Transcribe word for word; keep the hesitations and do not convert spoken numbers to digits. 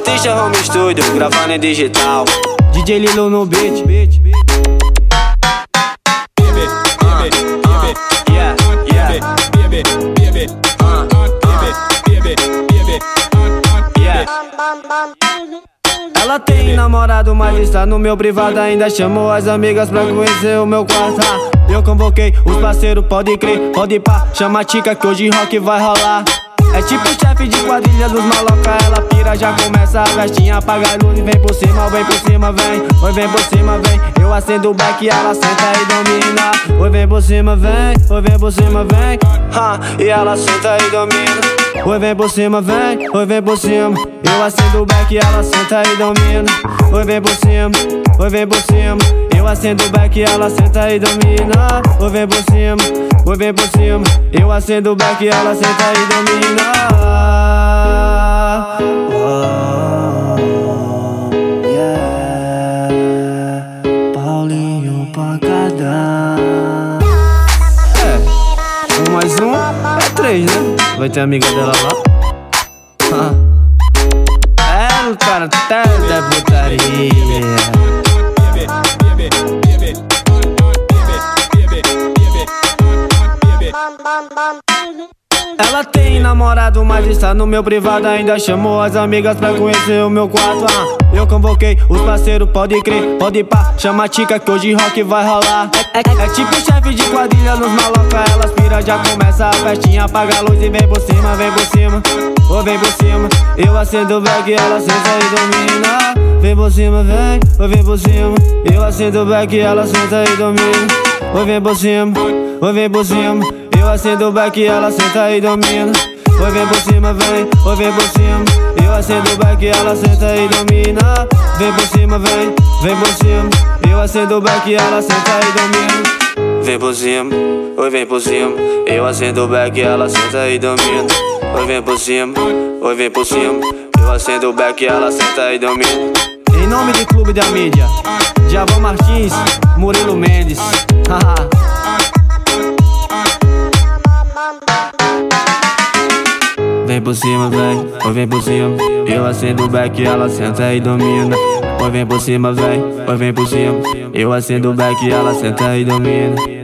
Artista Home Studio, gravando em digital. D J Lilo no beat. Ela tem namorado, mas está no meu privado. Ainda chamou as amigas pra conhecer o meu quarto. ah, Eu convoquei os parceiros, pode crer, pode ir pá. Chama a tica que hoje rock vai rolar. É tipo chefe de quadrilha dos maloca. Ela pira, já começa a festinha. Apaga a luz e vem por cima, vem por cima, vem. Oi, vem por cima, vem. Eu acendo o back e ela senta e domina. Oi, vem por cima, vem. Oi, vem por cima, vem. Ha, e ela senta e domina. Oi, vem por cima, vem. Oi, vem por cima. Eu acendo o back e ela senta e domina. Oi, vem por cima. Oi, vem por cima. Eu acendo o back e ela senta e domina. Oi, vem por cima. Oi, vem por cima. Eu acendo o back e ela senta e domina. Oh, yeah. Paulinho Pancadão. É, um mais um é três, né? Vai ter a amiga dela lá. É, cara, até da putaria. Ela tem namorado, mas está no meu privado. Ainda chamou as amigas pra conhecer o meu quarto. ah, Eu convoquei os parceiros, pode crer, pode ir pá. Chama a tica que hoje rock vai rolar. É, é, é tipo chefe de quadrilha nos maloca. Elas pira, já começa a festinha. Apaga a luz e vem por cima, vem por cima. Ou vem por cima. Eu acendo o back e ela senta e domina. Vem por cima, vem, ou vem por cima. Eu acendo o back e ela senta e domina. Ou vem por cima, ou vem por cima. Eu acendo o back e ela senta e domina. Oi, vem por cima, vem. Oi, vem por cima. Eu acendo o back e ela senta e domina. Vem por cima, vem. Vem por cima. Eu acendo o back e ela senta e domina. Vem por cima. Oi, vem por cima. Eu acendo o back e ela senta e domina. Oi, vem por cima. Oi, vem por cima. Eu acendo o back e ela senta e domina. Em nome do Clube da Mídia, Djavan Martins, Murilo Mendes. Vem por cima, vem, oi, vem por cima. Eu acendo o back e ela senta e domina. Oi, vem por cima, vem, oi, vem por cima. Eu acendo o back e ela senta e domina.